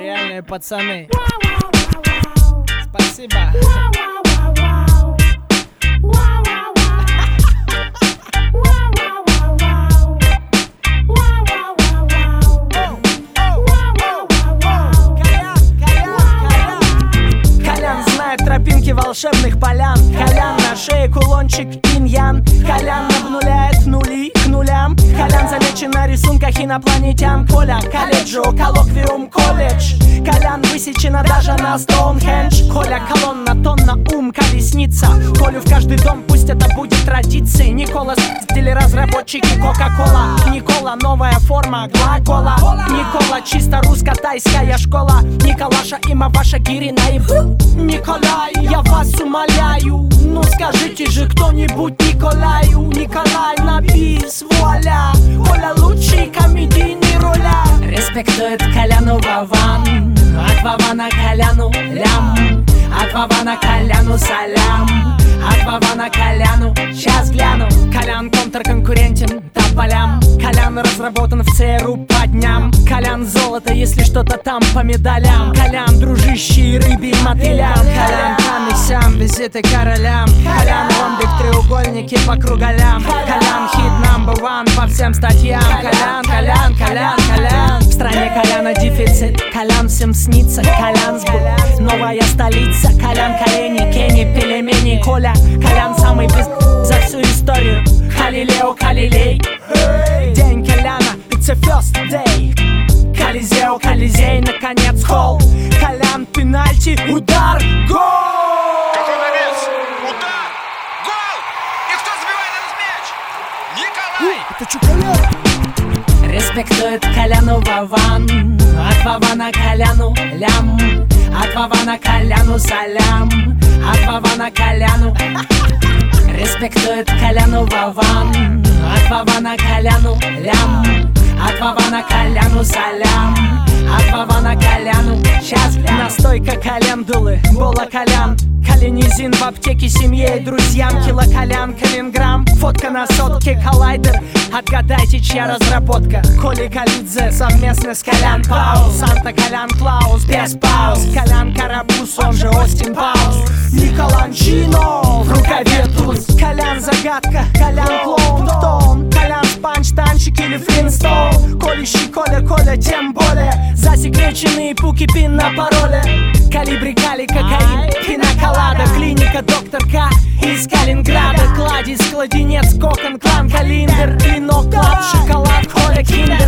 Реальные пацаны. Спасибо. Колян знает тропинки волшебных полян. Колян на шее кулончик инь-ян. Колян обнуляет нули к нулям. Колян замечен на рисунках инопланетян. Коля колледжу, коллоквиум колледж. Колян высечена даже на Стоунхендж. Коля колонна, тонна, ум, колесница. Колю в каждый дом, пусть это будет традицией. Никола, разработчики Кока-Кола. Никола, новая форма глагола. Никола, чисто русско-тайская школа. Николаша, имя ваша Гирина и Николай, я вас умоляю, ну скажите же кто-нибудь Николаю. Николай на бис, вуаля. Коля лучший комедийный роля. Респектует Коляну Вован. От Вована Коляну лям. От Вована Коляну салям. От Вована Коляну сейчас гляну. Колян контрконкурентен тополям. Колян разработан в ЦРУ по дням. Колян золото, если что-то там по медалям. Колян дружище рыбий мотылям. Колян там и сям, визиты королям. Колян ромбик, треугольники по круголям. Колян хит number one по всем статьям. Колян, Колян, Колян, Колян. В стране Коляна дефицит, Колян всем снится. Колян сбыт, новая столица. Колян колени, Кенни, пельмени. Коля, Колян самый за всю историю. Халилео, Халилей. День Коляна, it's a first day. Колизео, Колизей, наконец холл. Колян, пенальти, удар, гол! Какой навес! Удар! Гол! И кто забивает этот мяч? Николай! Респектует Коляну Вован. От Вована Коляну лям. От Вована Коляну салям. От Вована Коляну. Респектует Коляну Вован. От Вована Коляну лям. От Вована Коляну салям. От Вована Коляну сейчас настойка календулы, бола Колян. Калинизин в аптеке семье и друзьям. Кило Колян, калинграмм. Фотка на сотке, коллайдер. Отгадайте, чья разработка. Коли Калидзе совместно с Колян Паус. Санта Колян Клаус без пауз. Колян Карапуз, он же Остин Паус. Николанчино в рукаве туз. Колян загадка, Колян клоун тон. Колян спанч, танчик или флинстоун. Колющий Коля, Коля тем более. Засекреченные пуки, пин на пароле. Калибри, кали, кокаин, пинаколада. Клиника, доктор К из Калининграда. Кладезь, кладенец, кокон, клан, калиндер. Клинок, клад, шоколад, Коля, киндер.